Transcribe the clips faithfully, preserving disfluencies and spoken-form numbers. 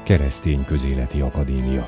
Keresztény Közéleti Akadémia.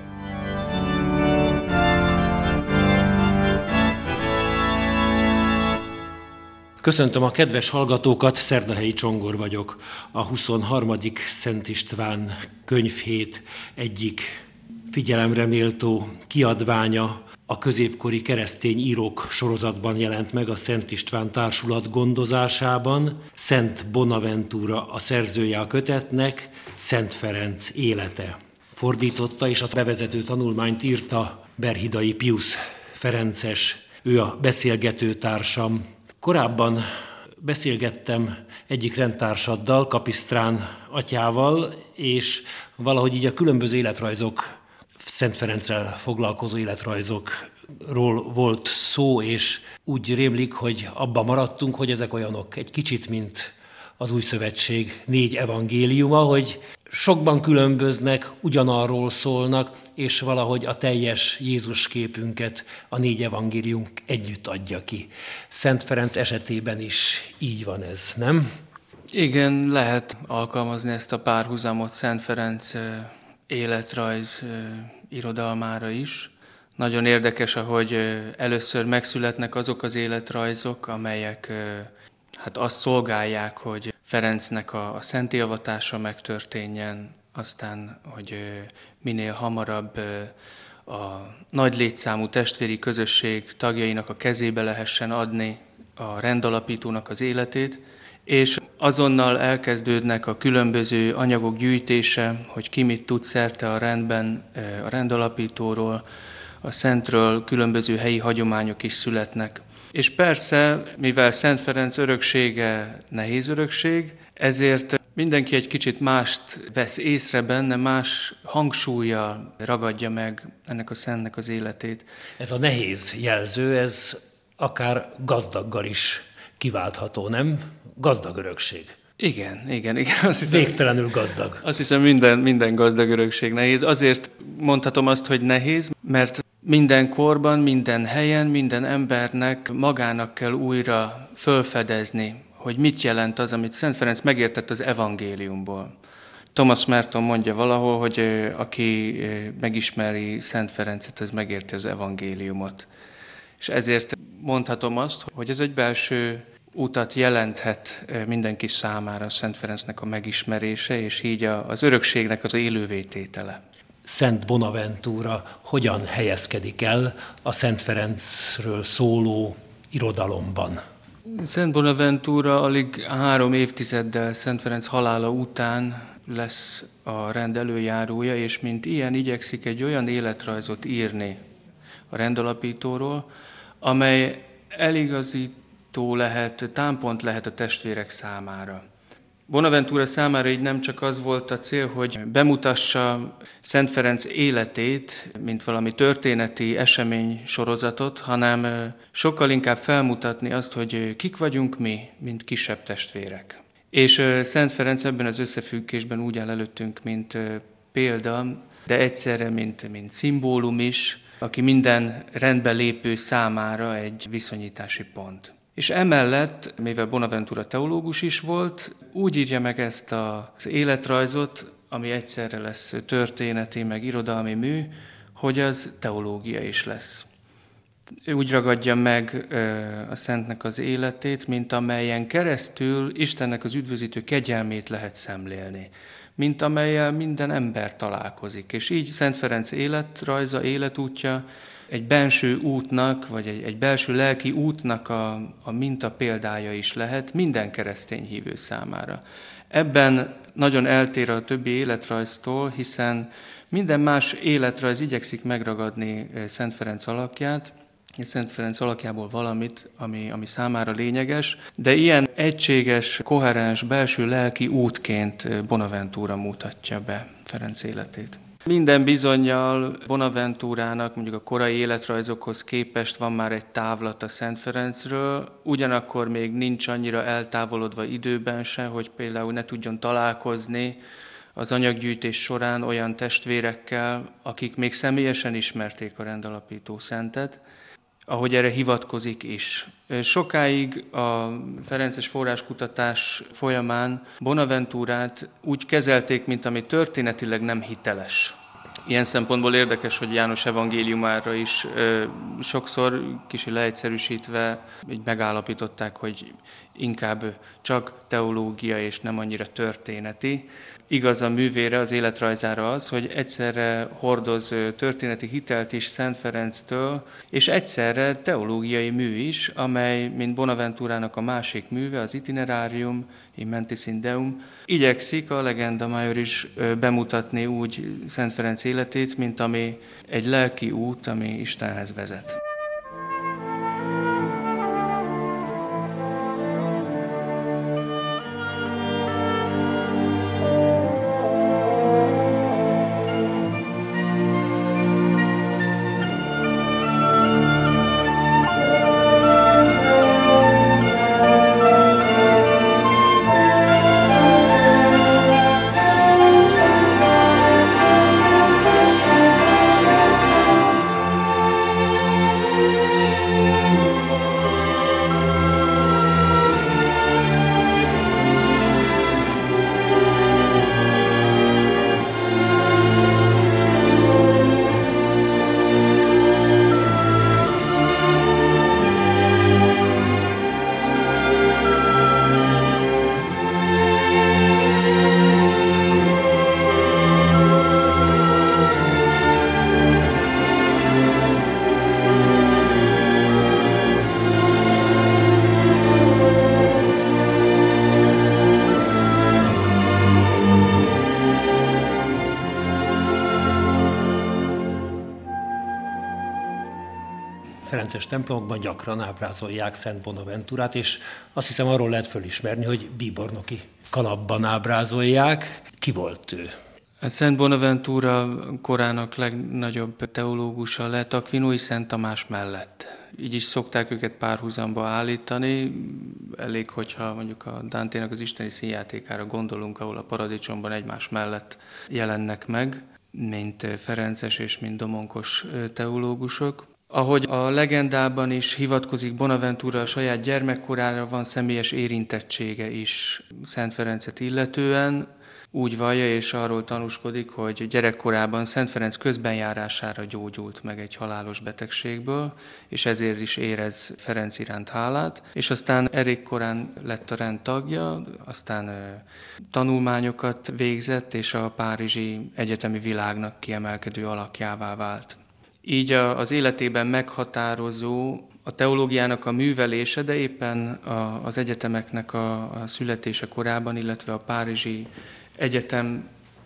Köszöntöm a kedves hallgatókat, Szerdahelyi Csongor vagyok. A huszonharmadik Szent István könyvhét egyik figyelemre méltó kiadványa a középkori keresztény írók sorozatban jelent meg a Szent István Társulat gondozásában. Szent Bonaventura a szerzője a kötetnek, Szent Ferenc élete. Fordította és a bevezető tanulmányt írta Berhidai Piusz ferences, ő a beszélgető társam. Korábban beszélgettem egyik rendtársaddal, Kapisztrán atyával, és valahogy így a különböző életrajzok, Szent Ferenccel foglalkozó életrajzokról volt szó, és úgy rémlik, hogy abban maradtunk, hogy ezek olyanok egy kicsit, mint az Új Szövetség négy evangéliuma, hogy sokban különböznek, ugyanarról szólnak, és valahogy a teljes Jézus képünket a négy evangélium együtt adja ki. Szent Ferenc esetében is így van ez, nem? Igen, lehet alkalmazni ezt a párhuzamot Szent Ferenc életrajz irodalmára is. Nagyon érdekes, ahogy először megszületnek azok az életrajzok, amelyek hát azt szolgálják, hogy Ferencnek a, a szentélyavatása megtörténjen, aztán, hogy minél hamarabb a nagy létszámú testvéri közösség tagjainak a kezébe lehessen adni a rendalapítónak az életét, és azonnal elkezdődnek a különböző anyagok gyűjtése, hogy ki mit tud szerte a rendben, a rendalapítóról, a szentről, különböző helyi hagyományok is születnek. És persze, mivel Szent Ferenc öröksége nehéz örökség, ezért mindenki egy kicsit mást vesz észre benne, más hangsúllyal ragadja meg ennek a szentnek az életét. Ez a nehéz jelző, ez akár gazdaggal is kiváltható, nem? Gazdag örökség. Igen, igen, igen. Azt hiszem, végtelenül gazdag. Azt hiszem, minden, minden gazdag örökség nehéz. Azért mondhatom azt, hogy nehéz, mert minden korban, minden helyen, minden embernek magának kell újra fölfedezni, hogy mit jelent az, amit Szent Ferenc megértett az evangéliumból. Thomas Merton mondja valahol, hogy aki megismeri Szent Ferencet, az megérti az evangéliumot. És ezért mondhatom azt, hogy ez egy belső utat jelenthet mindenki számára Szent Ferencnek a megismerése, és így az örökségnek az élővététele. Szent Bonaventura hogyan helyezkedik el a Szent Ferencről szóló irodalomban? Szent Bonaventura alig három évtizeddel Szent Ferenc halála után lesz a rend előjárója, és mint ilyen igyekszik egy olyan életrajzot írni a rendalapítóról, amely eligazító lehet, támpont lehet a testvérek számára. Bonaventura számára így nem csak az volt a cél, hogy bemutassa Szent Ferenc életét, mint valami történeti esemény sorozatot, hanem sokkal inkább felmutatni azt, hogy kik vagyunk mi, mint kisebb testvérek. És Szent Ferenc ebben az összefüggésben úgy áll előttünk, mint példa, de egyszerre, mint, mint szimbólum is, aki minden rendbe lépő számára egy viszonyítási pont. És emellett, mivel Bonaventura teológus is volt, úgy írja meg ezt az életrajzot, ami egyszerre lesz történeti, meg irodalmi mű, hogy az teológia is lesz. Ő úgy ragadja meg a Szentnek az életét, mint amelyen keresztül Istennek az üdvözítő kegyelmét lehet szemlélni, mint amellyel minden ember találkozik. És így Szent Ferenc életrajza, életútja egy benső útnak, vagy egy, egy belső lelki útnak a, a minta példája is lehet minden keresztény hívő számára. Ebben nagyon eltér a többi életrajztól, hiszen minden más életrajz igyekszik megragadni Szent Ferenc alakját, és Szent Ferenc alakjából valamit, ami, ami számára lényeges, de ilyen egységes, koherens, belső lelki útként Bonaventura mutatja be Ferenc életét. Minden bizonnyal Bonaventurának mondjuk a korai életrajzokhoz képest van már egy távlat a Szent Ferencről, ugyanakkor még nincs annyira eltávolodva időben se, hogy például ne tudjon találkozni az anyaggyűjtés során olyan testvérekkel, akik még személyesen ismerték a rendalapító szentet. ahogy erre hivatkozik is. Sokáig a ferences forráskutatás folyamán Bonaventurát úgy kezelték, mint ami történetileg nem hiteles. Ilyen szempontból érdekes, hogy János evangéliumára is ö, sokszor kicsi leegyszerűsítve így megállapították, hogy inkább csak teológia és nem annyira történeti. Igaz a művére, az életrajzára az, hogy egyszerre hordoz történeti hitelt is Szent Ferenctől, és egyszerre teológiai mű is, amely, mint Bonaventurának a másik műve, az Itinerarium, in mentis in Deum, igyekszik a Legenda Major is bemutatni úgy Szent Ferenc életét, mint ami egy lelki út, ami Istenhez vezet. Ferences templomokban gyakran ábrázolják Szent Bonaventurát, és azt hiszem arról lehet fölismerni, hogy bíbornoki kalapban ábrázolják. Ki volt ő? Szent Bonaventura korának legnagyobb teológusa lett Aquinói Szent Tamás mellett. Így is szokták őket párhuzamba állítani. Elég, hogyha mondjuk a Danténak az isteni színjátékára gondolunk, ahol a paradicsomban egymás mellett jelennek meg, mint ferences és mint domonkos teológusok. Ahogy a legendában is hivatkozik Bonaventura, a saját gyermekkorára van személyes érintettsége is Szent Ferencet illetően. Úgy vallja és arról tanúskodik, hogy gyerekkorában Szent Ferenc közbenjárására gyógyult meg egy halálos betegségből, és ezért is érez Ferenc iránt hálát, és aztán elég korán lett a rend tagja, aztán tanulmányokat végzett, és a párizsi egyetemi világnak kiemelkedő alakjává vált. Így az életében meghatározó a teológiának a művelése, de éppen az egyetemeknek a születése korában, illetve a párizsi egyetemnek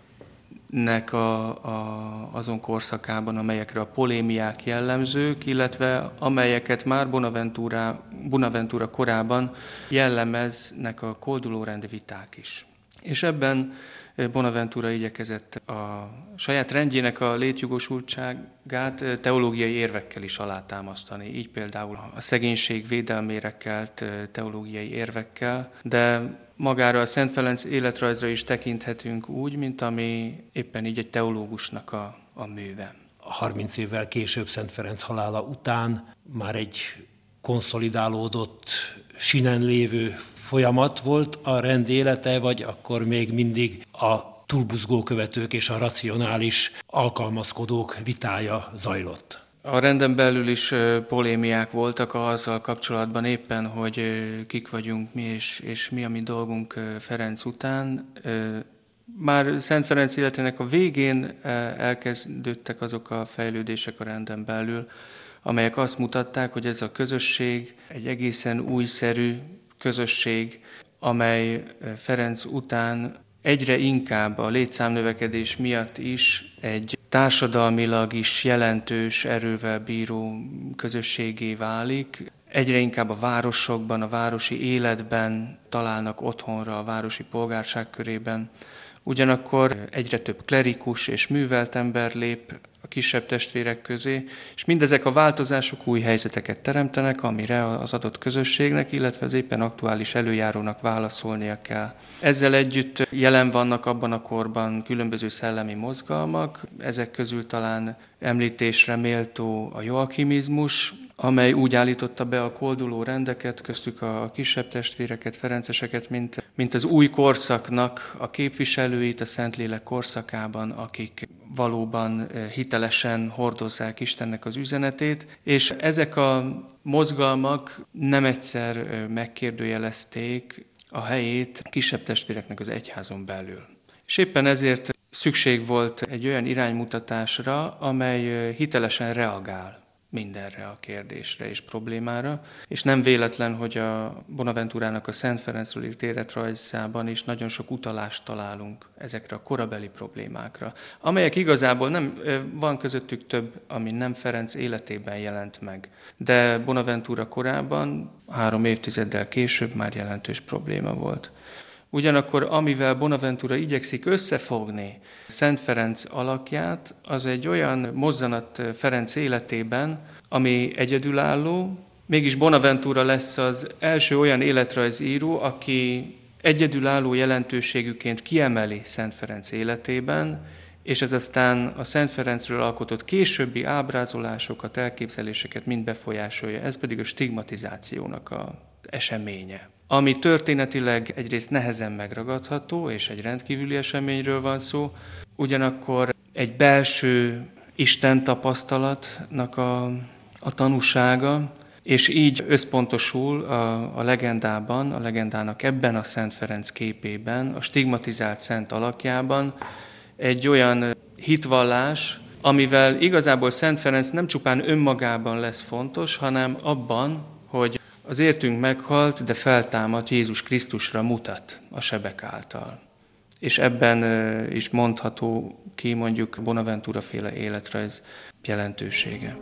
a, a, azon korszakában, amelyekre a polémiák jellemzők, illetve amelyeket már Bonaventura, Bonaventura korában jellemeznek a koldulórendi viták is. És ebben Bonaventura igyekezett a saját rendjének a létjogosultságát teológiai érvekkel is alátámasztani. Így például a szegénység védelmére kelt teológiai érvekkel, de magára a Szent Ferenc életrajzra is tekinthetünk úgy, mint ami éppen így egy teológusnak a, a műve. harminc évvel később Szent Ferenc halála után már egy konszolidálódott, sinen lévő folyamat volt a rend élete, vagy akkor még mindig a túlbuzgó követők és a racionális alkalmazkodók vitája zajlott? A renden belül is polémiák voltak azzal kapcsolatban éppen, hogy kik vagyunk mi, és, és mi a mi dolgunk Ferenc után. Már Szent Ferenc életének a végén elkezdődtek azok a fejlődések a renden belül, amelyek azt mutatták, hogy ez a közösség egy egészen újszerű közösség, amely Ferenc után egyre inkább a létszámnövekedés miatt is egy társadalmilag is jelentős erővel bíró közösségé válik. Egyre inkább a városokban, a városi életben találnak otthonra a városi polgárság körében. Ugyanakkor egyre több klerikus és művelt ember lép a kisebb testvérek közé, és mindezek a változások új helyzeteket teremtenek, amire az adott közösségnek, illetve az éppen aktuális előjárónak válaszolnia kell. Ezzel együtt jelen vannak abban a korban különböző szellemi mozgalmak, ezek közül talán említésre méltó a joachimizmus, amely úgy állította be a kolduló rendeket, köztük a kisebb testvéreket, ferenceseket, mint, mint az új korszaknak a képviselőit a Szentlélek korszakában, akik valóban hitelesen hordozzák Istennek az üzenetét, és ezek a mozgalmak nem egyszer megkérdőjelezték a helyét kisebb testvéreknek az egyházon belül. És éppen ezért szükség volt egy olyan iránymutatásra, amely hitelesen reagál mindenre a kérdésre és problémára, és nem véletlen, hogy a Bonaventurának a Szent Ferencről írt életrajzában is nagyon sok utalást találunk ezekre a korabeli problémákra, amelyek igazából nem, van közöttük több, ami nem Ferenc életében jelent meg, de Bonaventura korában, három évtizeddel később már jelentős probléma volt. Ugyanakkor, amivel Bonaventura igyekszik összefogni Szent Ferenc alakját, az egy olyan mozzanat Ferenc életében, ami egyedülálló, mégis Bonaventura lesz az első olyan életrajzíró, aki egyedülálló jelentőségűként kiemeli Szent Ferenc életében, és ez aztán a Szent Ferencről alkotott későbbi ábrázolásokat, elképzeléseket mind befolyásolja, ez pedig a stigmatizációnak az eseménye. Ami történetileg egyrészt nehezen megragadható, és egy rendkívüli eseményről van szó, ugyanakkor egy belső Isten tapasztalatnak a, a tanúsága, és így összpontosul a, a legendában, a legendának ebben a Szent Ferenc képében, a stigmatizált szent alakjában egy olyan hitvallás, amivel igazából Szent Ferenc nem csupán önmagában lesz fontos, hanem abban, hogy az értünk meghalt, de feltámadt Jézus Krisztusra mutat a sebek által. És ebben is mondható ki mondjuk Bonaventura féle életrajz jelentősége.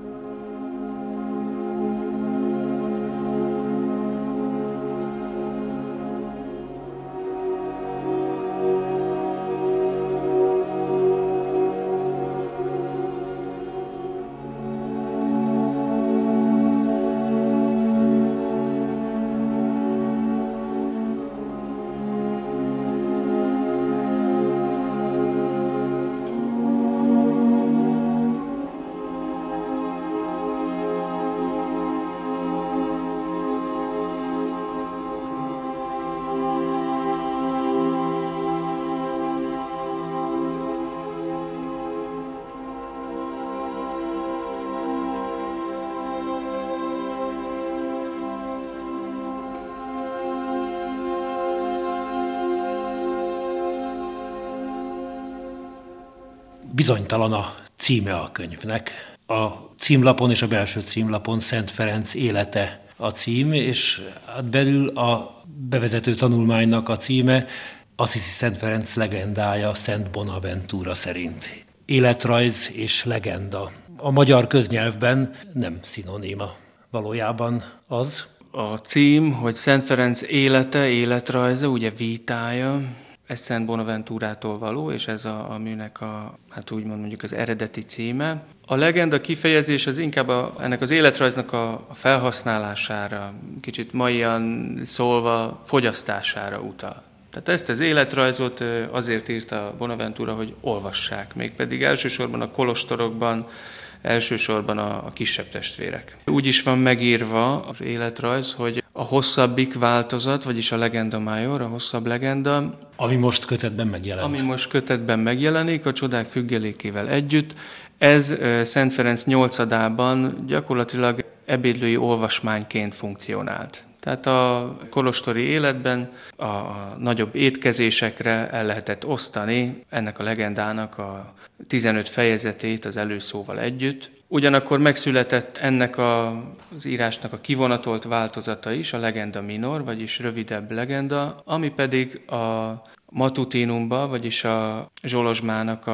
Bizonytalan a címe a könyvnek. A címlapon és a belső címlapon Szent Ferenc élete a cím, és belül a bevezető tanulmánynak a címe Assisi Szent Ferenc legendája Szent Bonaventura szerint. Életrajz és legenda. A magyar köznyelvben nem szinoníma. Valójában az. A cím, hogy Szent Ferenc élete, életrajza, ugye vitája, ez Szent Bonaventurától való, és ez a, a műnek a, hát úgymond mondjuk az eredeti címe. A legenda kifejezés az inkább a, ennek az életrajznak a, a felhasználására, kicsit maian szólva fogyasztására utal. Tehát ezt az életrajzot azért írta Bonaventura, hogy olvassák, mégpedig elsősorban a kolostorokban, elsősorban a, a kisebb testvérek. Úgy is van megírva az életrajz, hogy a hosszabbik változat, vagyis a legenda major, a hosszabb legenda, ami most kötetben megjelent. Ami most kötetben megjelenik, a csodák függelékével együtt. Ez Szent Ferenc nyolcadában gyakorlatilag ebédlői olvasmányként funkcionált. Tehát a kolostori életben a nagyobb étkezésekre el lehetett osztani ennek a legendának a tizenöt fejezetét az előszóval együtt. Ugyanakkor megszületett ennek a, az írásnak a kivonatolt változata is, a legenda minor, vagyis rövidebb legenda, ami pedig a matutinumba, vagyis a Zsolozsmának a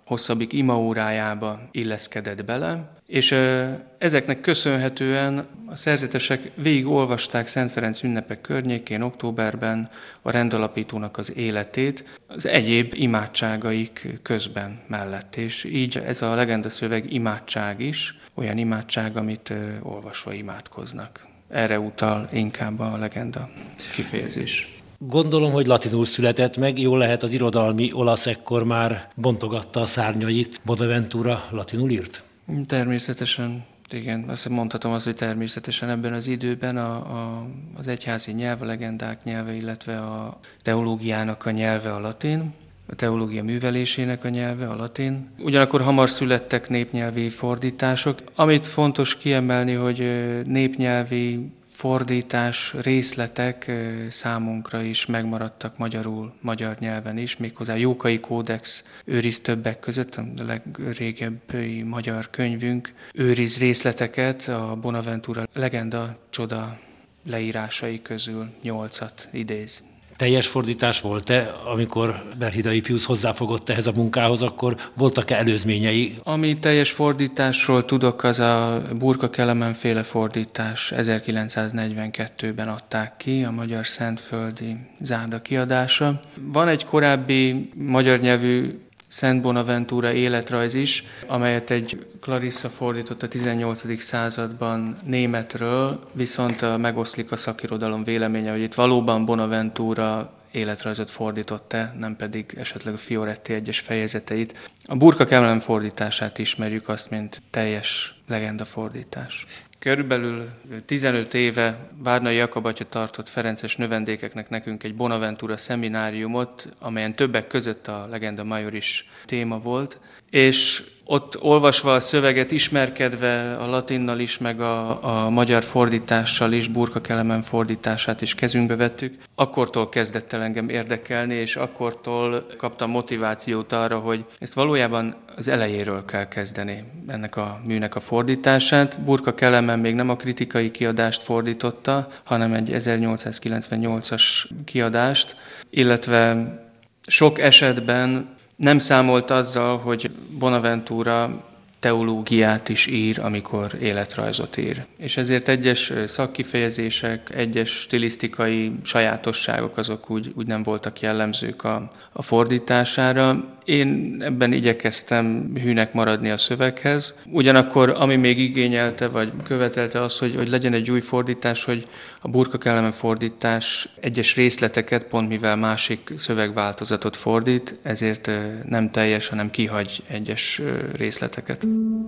hosszabbik imaórájába illeszkedett bele, és ezeknek köszönhetően a szerzetesek végig olvasták Szent Ferenc ünnepek környékén, októberben a rendalapítónak az életét az egyéb imádságaik közben mellett. És így ez a legenda szöveg imádság is, olyan imádság, amit olvasva imádkoznak. Erre utal inkább a legenda kifejezés. Gondolom, hogy latinul született meg, jól lehet, az irodalmi olasz ekkor már bontogatta a szárnyait. Bonaventura latinul írt? Természetesen, igen, azt mondhatom azt, hogy természetesen ebben az időben a, a, az egyházi nyelv, a legendák nyelve, illetve a teológiának a nyelve a latin, a teológia művelésének a nyelve a latin. Ugyanakkor hamar születtek népnyelvi fordítások. Amit fontos kiemelni, hogy népnyelvi fordítás, részletek számunkra is megmaradtak magyarul, magyar nyelven is, méghozzá Jókai Kódex őriz többek között, a legrégebbi magyar könyvünk őriz részleteket, a Bonaventura legenda csoda leírásai közül nyolcat idéz. Teljes fordítás volt-e, amikor Berhidai Piusz hozzáfogott ehhez a munkához, akkor voltak-e előzményei? Ami teljes fordításról tudok, az a Burka Kelemen féle fordítás ezerkilencszáznegyvenkettőben adták ki, a Magyar Szentföldi Zárda kiadása. Van egy korábbi magyar nyelvű Szent Bonaventura életrajz is, amelyet egy Clarissa fordított a tizennyolcadik században németről, viszont megoszlik a szakirodalom véleménye, hogy itt valóban Bonaventura életrajzot fordított-e, nem pedig esetleg a Fioretti egyes fejezeteit. A Burka Kelemen fordítását ismerjük azt, mint teljes legenda fordítás. Körülbelül tizenöt éve Várnai Jakab atya tartott ferences növendékeknek nekünk egy Bonaventura szemináriumot, amelyen többek között a Legenda Major is téma volt, és ott olvasva a szöveget, ismerkedve a latinnal is, meg a, a magyar fordítással is, Burka Kelemen fordítását is kezünkbe vettük, akkortól kezdett el engem érdekelni, és akkortól kaptam motivációt arra, hogy ezt valójában az elejéről kell kezdeni, ennek a műnek a fordítását. Burka Kelemen még nem a kritikai kiadást fordította, hanem egy ezernyolcszázkilencvennyolcas kiadást, illetve sok esetben nem számolt azzal, hogy Bonaventura teológiát is ír, amikor életrajzot ír. És ezért egyes szakkifejezések, egyes stilisztikai sajátosságok azok úgy, úgy nem voltak jellemzők a, a fordítására. Én ebben igyekeztem hűnek maradni a szöveghez. Ugyanakkor, ami még igényelte, vagy követelte az, hogy, hogy legyen egy új fordítás, hogy a Burka Kelemen fordítás egyes részleteket, pont mivel másik szövegváltozatot fordít, ezért nem teljes, hanem kihagy egyes részleteket.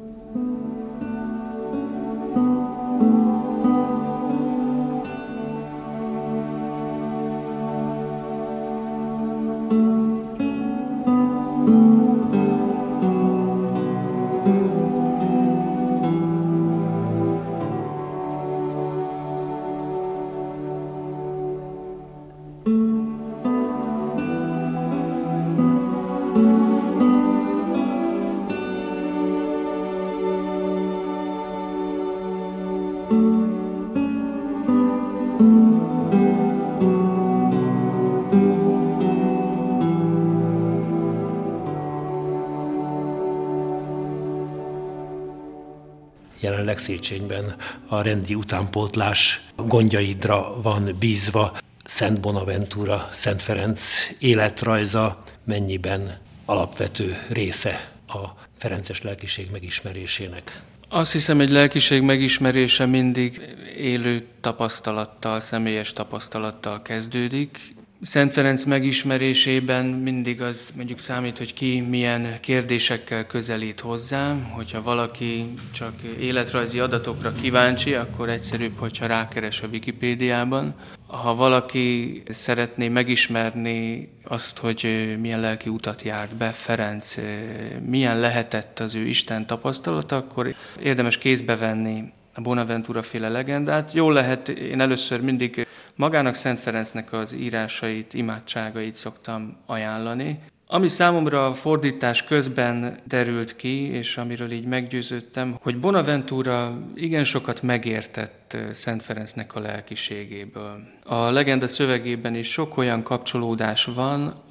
Jelenleg Széchenyben a rendi utánpótlás gondjaidra van bízva. Szent Bonaventura, Szent Ferenc életrajza mennyiben alapvető része a ferences lelkiség megismerésének? Azt hiszem, egy lelkiség megismerése mindig élő tapasztalattal, személyes tapasztalattal kezdődik. Szent Ferenc megismerésében mindig az mondjuk számít, hogy ki milyen kérdésekkel közelít hozzá. Hogyha valaki csak életrajzi adatokra kíváncsi, akkor egyszerűbb, hogyha rákeres a Wikipédiában. Ha valaki szeretné megismerni azt, hogy milyen lelki utat járt be Ferenc, milyen lehetett az ő Isten tapasztalata, akkor érdemes kézbe venni a Bonaventura féle legendát. Jól lehet, én először mindig magának Szent Ferencnek az írásait, imádságait szoktam ajánlani. Ami számomra a fordítás közben derült ki, és amiről így meggyőződtem, hogy Bonaventura igen sokat megértett Szent Ferencnek a lelkiségéből. A legenda szövegében is sok olyan kapcsolódás van,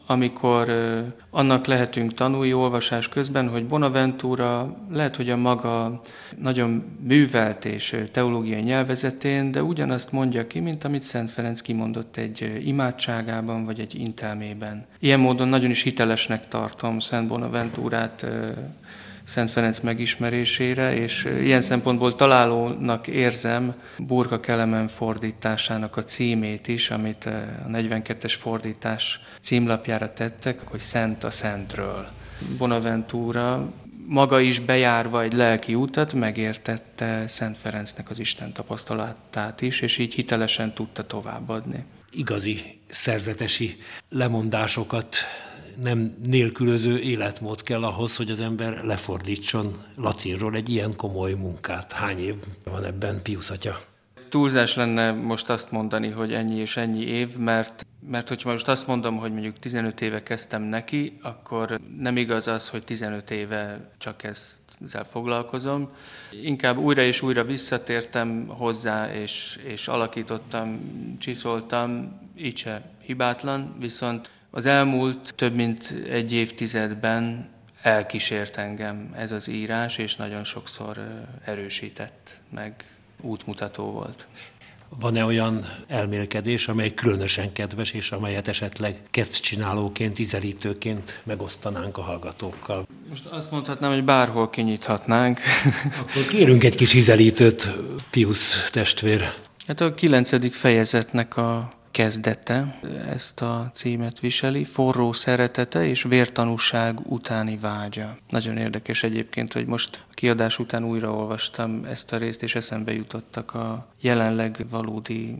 amikor annak lehetünk tanulni olvasás közben, hogy Bonaventura lehet, hogy a maga nagyon művelt és teológiai nyelvezetén, de ugyanazt mondja ki, mint amit Szent Ferenc kimondott egy imádságában vagy egy intelmében. Ilyen módon nagyon is hitelesnek tartom Szent Bonaventurát Szent Ferenc megismerésére, és ilyen szempontból találónak érzem Burka Kelemen fordításának a címét is, amit a negyvenkettes fordítás címlapjára tettek, hogy Szent a Szentről. Bonaventura maga is bejárva egy lelki utat megértette Szent Ferencnek az Isten tapasztalatát is, és így hitelesen tudta továbbadni. Igazi szerzetesi lemondásokat nem nélkülöző életmód kell ahhoz, hogy az ember lefordítson latinról egy ilyen komoly munkát. Hány év van ebben, Piusz atya? Túlzás lenne most azt mondani, hogy ennyi és ennyi év, mert, mert hogyha most azt mondom, hogy mondjuk tizenöt éve kezdtem neki, akkor nem igaz az, hogy tizenöt éve csak ezt ezzel foglalkozom. Inkább újra és újra visszatértem hozzá, és, és alakítottam, csiszoltam, így se hibátlan, viszont az elmúlt több mint egy évtizedben elkísért engem ez az írás, és nagyon sokszor erősített, meg útmutató volt. Van-e olyan elmélkedés, amely különösen kedves, és amelyet esetleg kedvcsinálóként, ízelítőként megosztanánk a hallgatókkal? Most azt mondhatnám, hogy bárhol kinyithatnánk. Akkor kérünk egy kis ízelítőt, Piusz testvér. Hát a kilencedik fejezetnek a kezdete, ezt a címet viseli, forró szeretete és vértanúság utáni vágya. Nagyon érdekes egyébként, hogy most a kiadás után újraolvastam ezt a részt, és eszembe jutottak a jelenleg valódi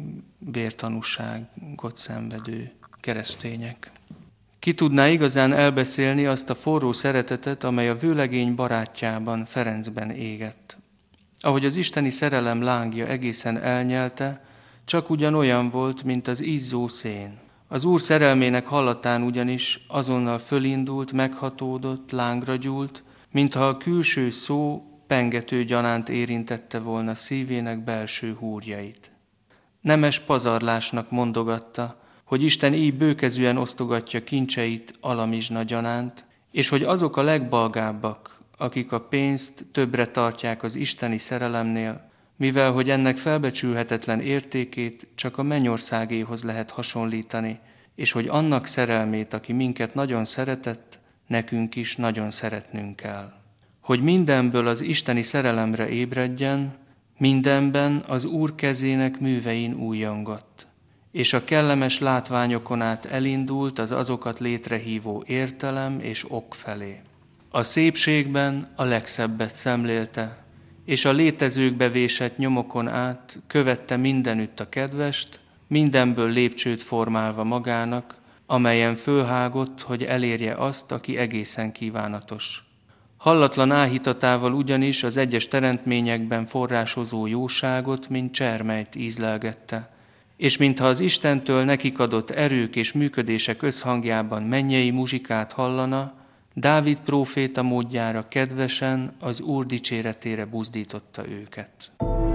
vértanúságot szenvedő keresztények. Ki tudná igazán elbeszélni azt a forró szeretetet, amely a vőlegény barátjában, Ferencben égett? Ahogy az isteni szerelem lángja egészen elnyelte, csak ugyanolyan volt, mint az izzó szén. Az Úr szerelmének hallatán ugyanis azonnal fölindult, meghatódott, lángra gyúlt, mintha a külső szó pengető gyanánt érintette volna szívének belső húrjait. Nemes pazarlásnak mondogatta, hogy Isten így bőkezűen osztogatja kincseit alamizsna gyanánt, és hogy azok a legbalgábbak, akik a pénzt többre tartják az isteni szerelemnél, mivel hogy ennek felbecsülhetetlen értékét csak a mennyországéhoz lehet hasonlítani, és hogy annak szerelmét, aki minket nagyon szeretett, nekünk is nagyon szeretnünk kell. Hogy mindenből az isteni szerelemre ébredjen, mindenben az Úr kezének művein újjongott, és a kellemes látványokon át elindult az azokat létrehívó értelem és ok felé. A szépségben a legszebbet szemlélte, és a létezőkbe vésett nyomokon át követte mindenütt a kedvest, mindenből lépcsőt formálva magának, amelyen fölhágott, hogy elérje azt, aki egészen kívánatos. Hallatlan áhítatával ugyanis az egyes teremtményekben forrásozó jóságot, mint csermelyt ízlelgette, és mintha az Istentől nekik adott erők és működések összhangjában mennyei muzsikát hallana, Dávid próféta módjára kedvesen az Úr dicséretére buzdította őket.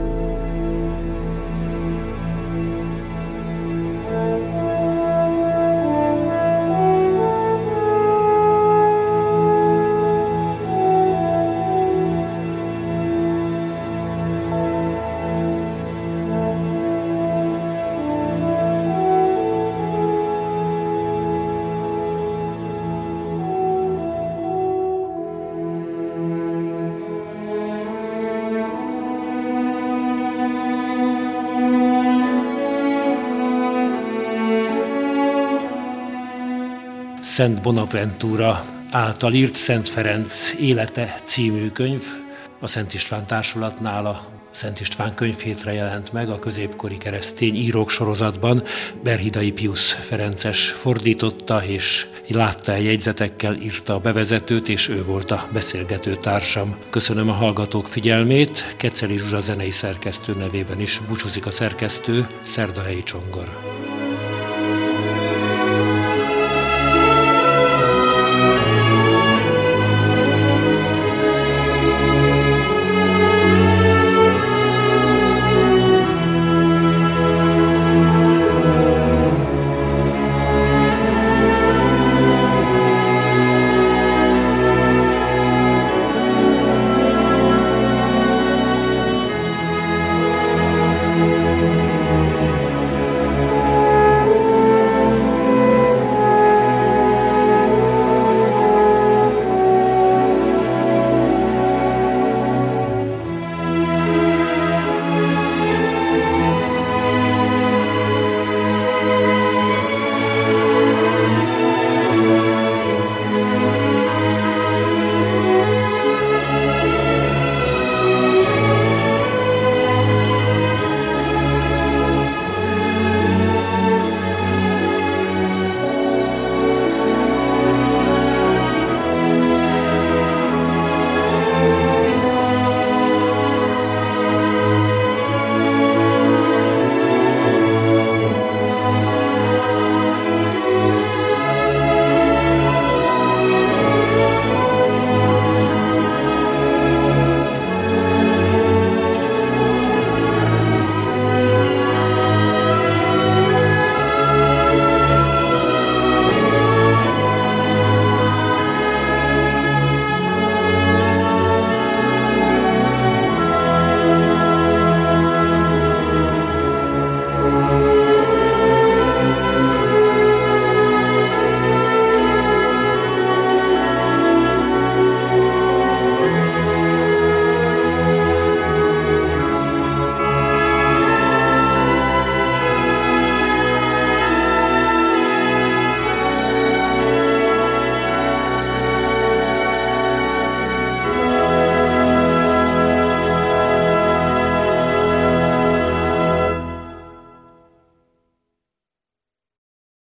Szent Bonaventura által írt Szent Ferenc élete című könyv a Szent István Társulatnál a Szent István könyvhétre jelent meg a középkori keresztény írók sorozatban. Berhidai Piusz ferences fordította, és látta el jegyzetekkel, írta a bevezetőt, és ő volt a beszélgető társam. Köszönöm a hallgatók figyelmét, Keceli Zsuzsa zenei szerkesztő nevében is búcsúzik a szerkesztő, Szerdahelyi Csongor.